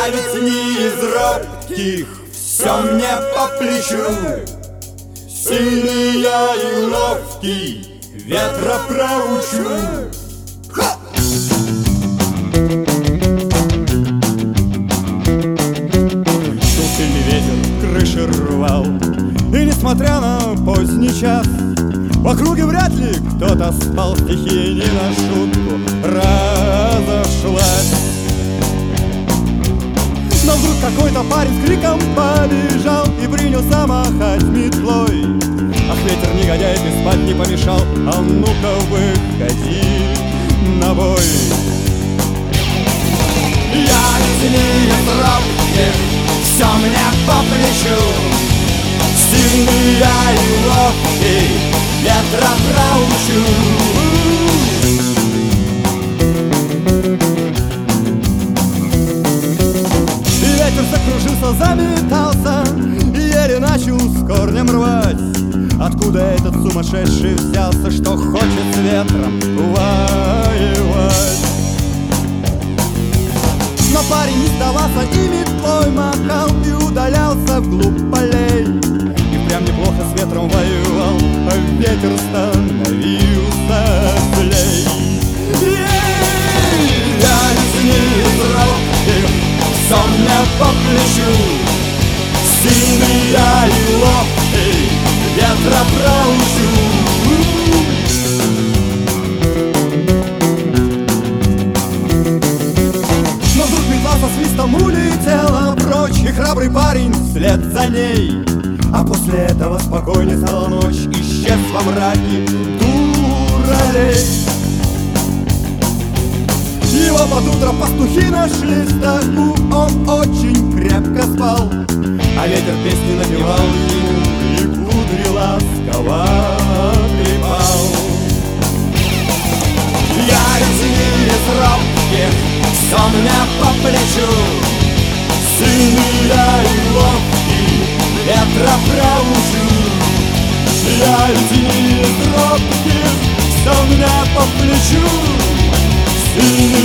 Я ведь не из робких, все мне по плечу. Сильный я и ловкий, ветра проучу. Шел сильный ветер, крыши рвал, и несмотря на поздний час, в округе вряд ли кто-то спал. Стихия не на шутку разошлась. Но вдруг какой-то парень с криком побежал и принялся махать метлой. Ах, ветер негодяй, ты спать не помешал, а ну-ка выходи на бой. Я ведь не из робких, все мне по плечу. Сильный я и ловкий, ветра проучу. Ветер закружился, заметался и еле начал с корнем рвать. Откуда этот сумасшедший взялся, что хочет с ветром воевать? Но парень не сдавался и метлой махал и удалялся вглубь полей. И прям неплохо с ветром воевал, а ветер становился злей. Я ведь не из робких, все мне по плечу. Сильный я и ловкий, ветра проучу. Но вдруг метла со свистом улетела прочь, и храбрый парень вслед за ней. А после этого спокойней стала ночь, исчез во мраке дуралей. Его под утро пастухи нашли в стогу, он очень крепко спал, а ветер песни напевал ему и кудри ласково трепал. Я ведь не из робких, все мне по плечу. Сильный я и ловкий, ветра проучу. Я ведь не из робких, все мне по плечу. Сильный